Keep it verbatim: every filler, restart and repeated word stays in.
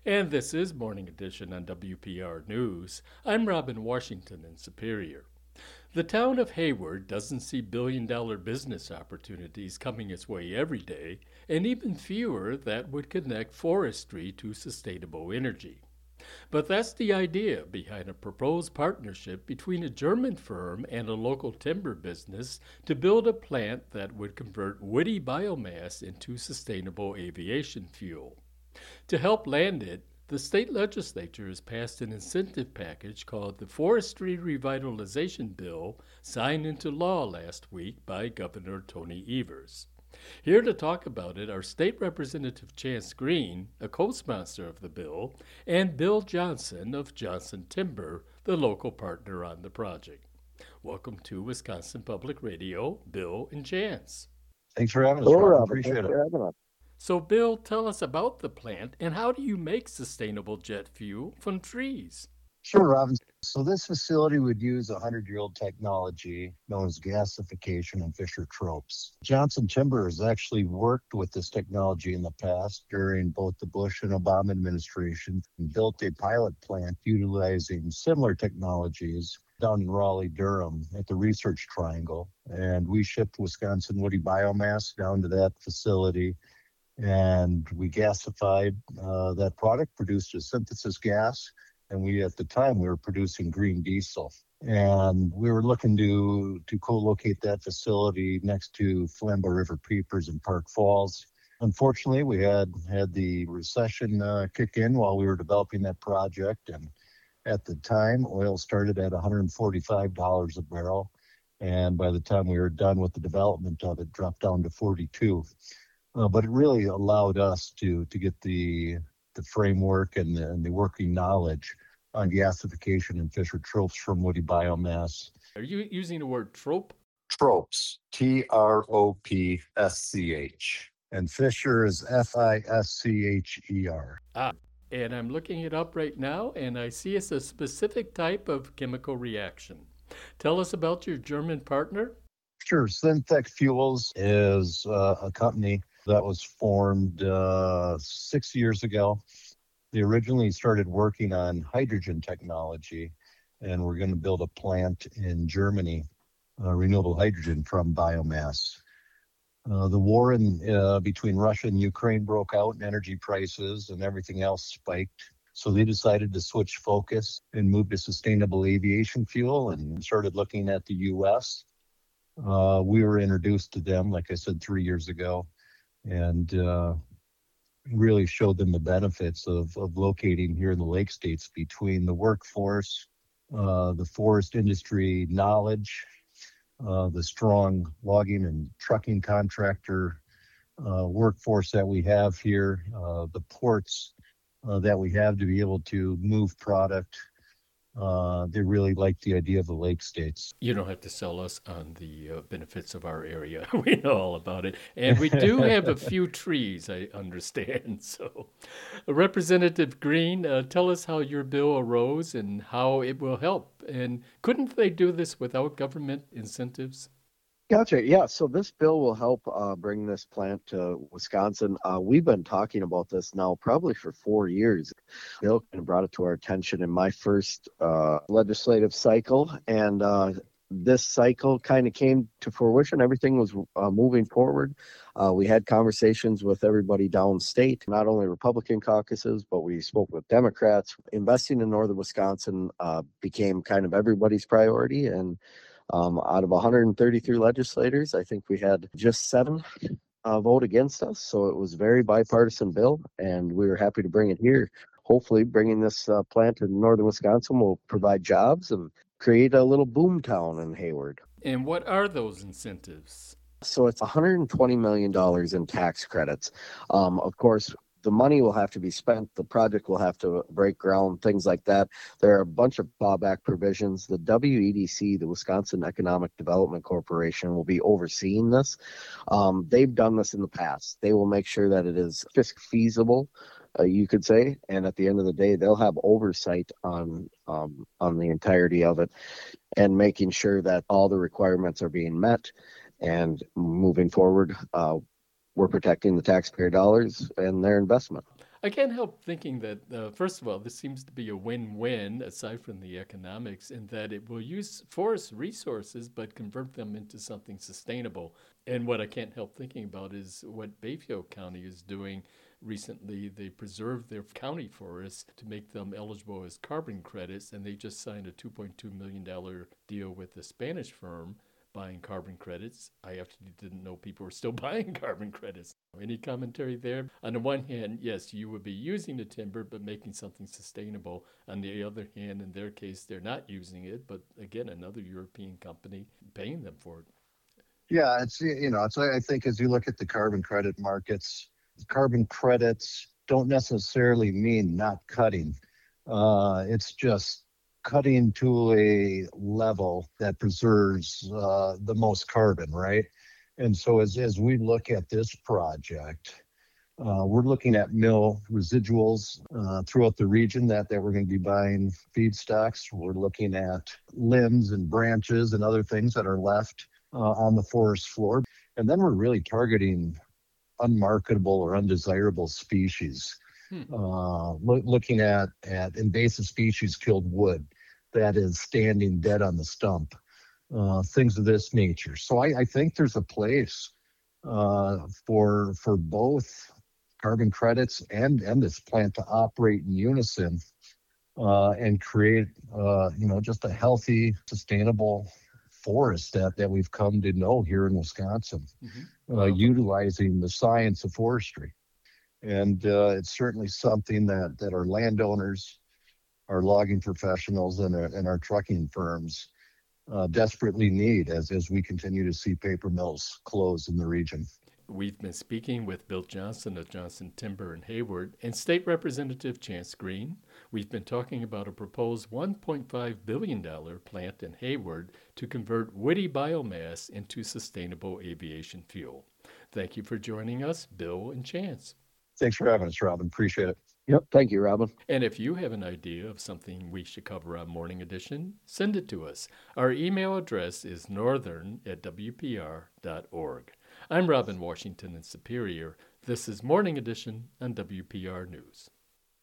And this is Morning Edition on W P R News. I'm Robin Washington in Superior. The town of Hayward doesn't see billion dollar business opportunities coming its way every day, and even fewer that would connect forestry to sustainable energy. But that's the idea behind a proposed partnership between a German firm and a local timber business to build a plant that would convert woody biomass into sustainable aviation fuel. To help land it, the state legislature has passed an incentive package called the Forestry Revitalization Bill, signed into law last week by Governor Tony Evers. Here to talk about it are State Representative Chance Green, a co-sponsor of the bill, and Bill Johnson of Johnson Timber, the local partner on the project. Welcome to Wisconsin Public Radio, Bill and Chance. Thanks for having us, Hello, Rob. Robin. Appreciate Thanks it. for having us. So, Bill, tell us about the plant and how do you make sustainable jet fuel from trees? Sure, Robin. So this facility would use a hundred-year-old technology known as gasification and Fischer-Tropsch. Johnson Timber has actually worked with this technology in the past during both the Bush and Obama administration and built a pilot plant utilizing similar technologies down in Raleigh, Durham at the Research Triangle. And we shipped Wisconsin woody biomass down to that facility. And we gasified uh, that product, produced a synthesis gas, and we, at the time, we were producing green diesel. And we were looking to to co-locate that facility next to Flambeau River Peepers in Park Falls. Unfortunately, we had had the recession uh, kick in while we were developing that project, and at the time, oil started at one hundred forty-five dollars a barrel, and by the time we were done with the development of it, dropped down to forty-two dollars. Uh, but it really allowed us to to get the the framework and the, and the working knowledge on gasification and Fischer-Tropsch from woody biomass. Are you using the word trope? Tropsch, T R O P S C H. And Fischer is F I S C H E R. Ah, and I'm looking it up right now, and I see it's a specific type of chemical reaction. Tell us about your German partner. Sure. Synthec Fuels is uh, a company that was formed uh, six years ago. They originally started working on hydrogen technology, and we're going to build a plant in Germany, uh, renewable hydrogen from biomass. Uh, the war in uh, between Russia and Ukraine broke out, and energy prices and everything else spiked. So they decided to switch focus and move to sustainable aviation fuel and started looking at the U S. Uh, we were introduced to them, like I said, three years ago, and uh, really showed them the benefits of, of locating here in the Lake States between the workforce, uh, the forest industry knowledge, uh, the strong logging and trucking contractor uh, workforce that we have here, uh, the ports uh, that we have to be able to move product. Uh, they really like the idea of the Lake States. You don't have to sell us on the uh, benefits of our area. We know all about it. And we do have a few trees, I understand. So, Representative Green, uh, tell us how your bill arose and how it will help. And couldn't they do this without government incentives? Gotcha. Yeah. So this bill will help uh, bring this plant to Wisconsin. Uh, we've been talking about this now probably for four years. Bill kind of brought it to our attention in my first uh, legislative cycle, and uh, this cycle kind of came to fruition. Everything was uh, moving forward. Uh, we had conversations with everybody downstate, not only Republican caucuses, but we spoke with Democrats. Investing in northern Wisconsin uh, became kind of everybody's priority, and Um, out of one hundred thirty-three legislators, I think we had just seven uh, vote against us. So it was a very bipartisan bill, and we were happy to bring it here. Hopefully, bringing this uh, plant to northern Wisconsin will provide jobs and create a little boom town in Hayward. And what are those incentives? So it's one hundred twenty million dollars in tax credits. Um, of course, the money will have to be spent. The project will have to break ground, things like that. There are a bunch of clawback provisions. The W E D C, the Wisconsin Economic Development Corporation, will be overseeing this. Um, they've done this in the past. They will make sure that it is fisc feasible, uh, you could say, and at the end of the day, they'll have oversight on um, on the entirety of it and making sure that all the requirements are being met. And moving forward, uh, we're protecting the taxpayer dollars and their investment. I can't help thinking that, uh, first of all, this seems to be a win-win, aside from the economics, in that it will use forest resources but convert them into something sustainable. And what I can't help thinking about is what Bayfield County is doing. Recently, they preserved their county forests to make them eligible as carbon credits, and they just signed a two point two million dollars deal with a Spanish firm buying carbon credits. I actually didn't know people were still buying carbon credits. Any commentary there? On the one hand, yes, you would be using the timber, but making something sustainable. On the other hand, in their case, they're not using it, but again, another European company paying them for it. Yeah, it's, you know, it's, I think as you look at the carbon credit markets, carbon credits don't necessarily mean not cutting. Uh, it's just cutting to a level that preserves uh, the most carbon, right? And so as, as we look at this project, uh, we're looking at mill residuals uh, throughout the region that, that we're going to be buying feedstocks. We're looking at limbs and branches and other things that are left uh, on the forest floor. And then we're really targeting unmarketable or undesirable species. Hmm. Uh, lo- looking at, at invasive species killed wood that is standing dead on the stump, uh, things of this nature. So I, I think there's a place uh, for for both carbon credits and, and this plant to operate in unison uh, and create, uh, you know, just a healthy, sustainable forest that, that we've come to know here in Wisconsin, mm-hmm. uh, utilizing the science of forestry. And uh, it's certainly something that, that our landowners, our logging professionals, and our, and our trucking firms uh, desperately need as, as we continue to see paper mills close in the region. We've been speaking with Bill Johnson of Johnson Timber in Hayward and State Representative Chance Green. We've been talking about a proposed one point five billion dollars plant in Hayward to convert woody biomass into sustainable aviation fuel. Thank you for joining us, Bill and Chance. Thanks for having us, Robin. Appreciate it. Yep. Thank you, Robin. And if you have an idea of something we should cover on Morning Edition, send it to us. Our email address is northern at w p r dot org. I'm Robin Washington in Superior. This is Morning Edition on W P R News.